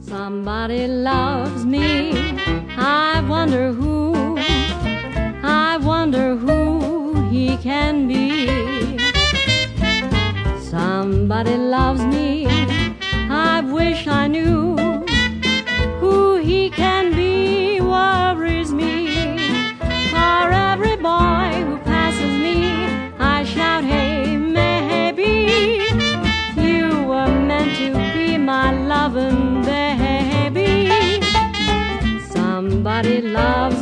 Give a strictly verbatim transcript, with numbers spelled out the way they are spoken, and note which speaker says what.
Speaker 1: Somebody loves me, I wonder who, I wonder who he can be. Somebody loves me, I wish I knew who he can be. Worries me, for every boy who passes me I shout, hey, maybe you were meant to be my lovin' baby. Somebody loves